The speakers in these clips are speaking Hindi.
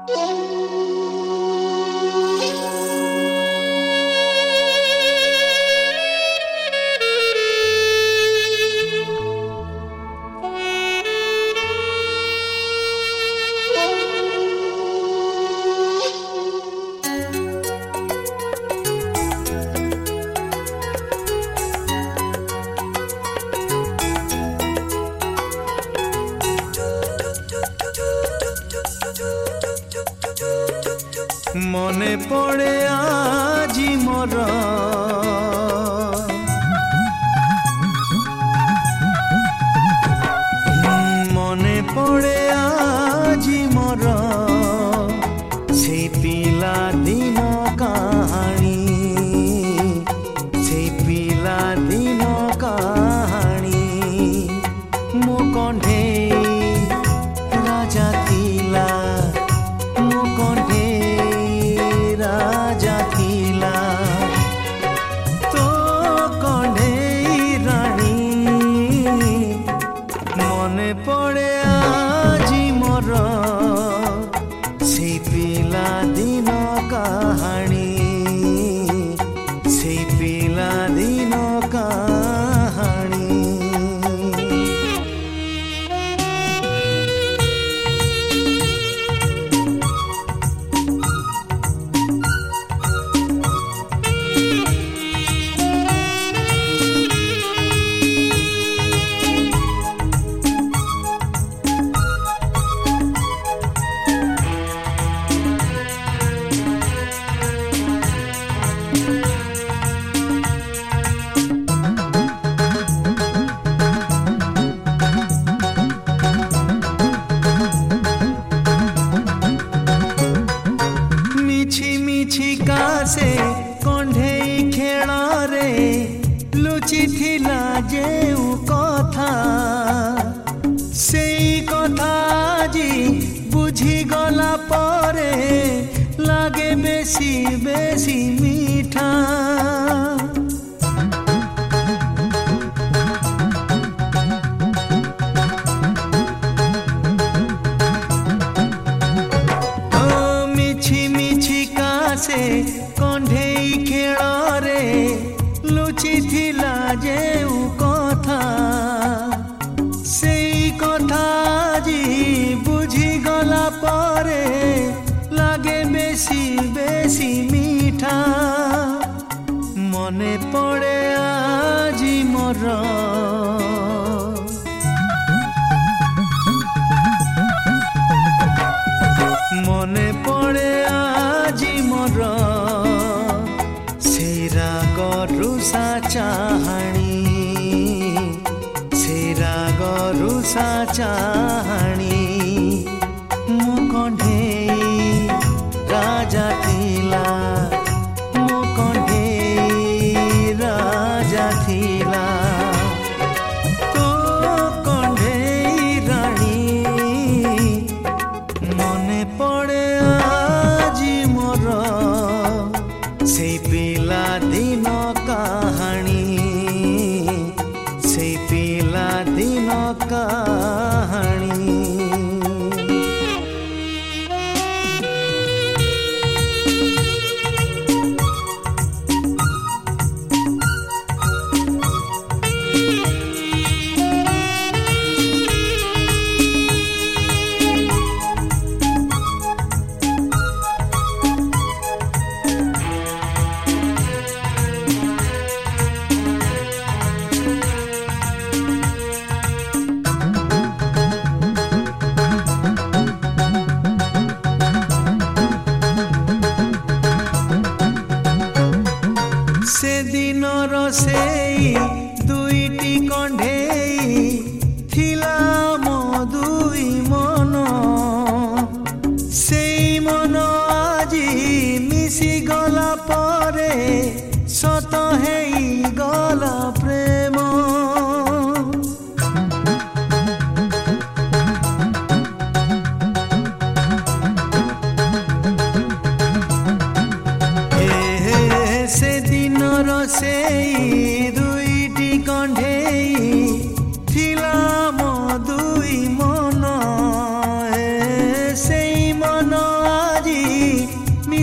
মনে পড়ে আজি মোর মনে পড়ে আজি মোর সেই পিলা দিন কাহানি সেই পিলা দিন কাহানি মো কণ্ঠে রাজা থিলা মো কণ্ঠে राजा थिला तो कण्ढेई रानी मने पड़े आजी मोर से पिला दिन कहानी से पिला दिन कहानी से कण्ढेई खेल रे लुचि थिला जेउ कथा सेई कथा जी बुझी गला परे लागे बेसी बेसी मीठा से कण्ढेई खेल रे लुचि थिला जेउ कथा सेई कथा जी बुझी गला परे लागे बेसी बेसी मीठा मने पड़े आजी मोर मने पड़े आजी मोर से राग रुषा चाहाणी से राग रुषा चाहाणी मो कण्ढेई राजा थिला मो कण्ढेई राजा थिला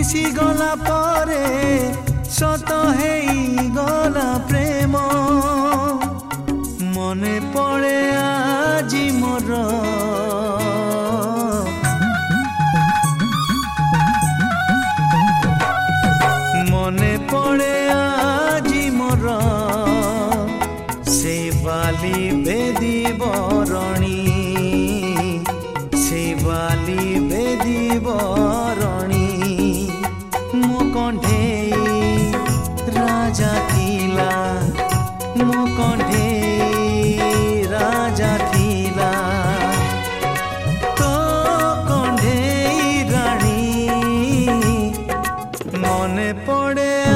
मिसी गला परे सत हेई गला प्रेम मने पड़े आजी मोर मने पड़े आजी मोर से बाली बेदी बरणी से बाली बेदी बरणी मो कंढेई राजा थिला मो कंढेई राजा थिला तो कंढेई राणी मने पड़े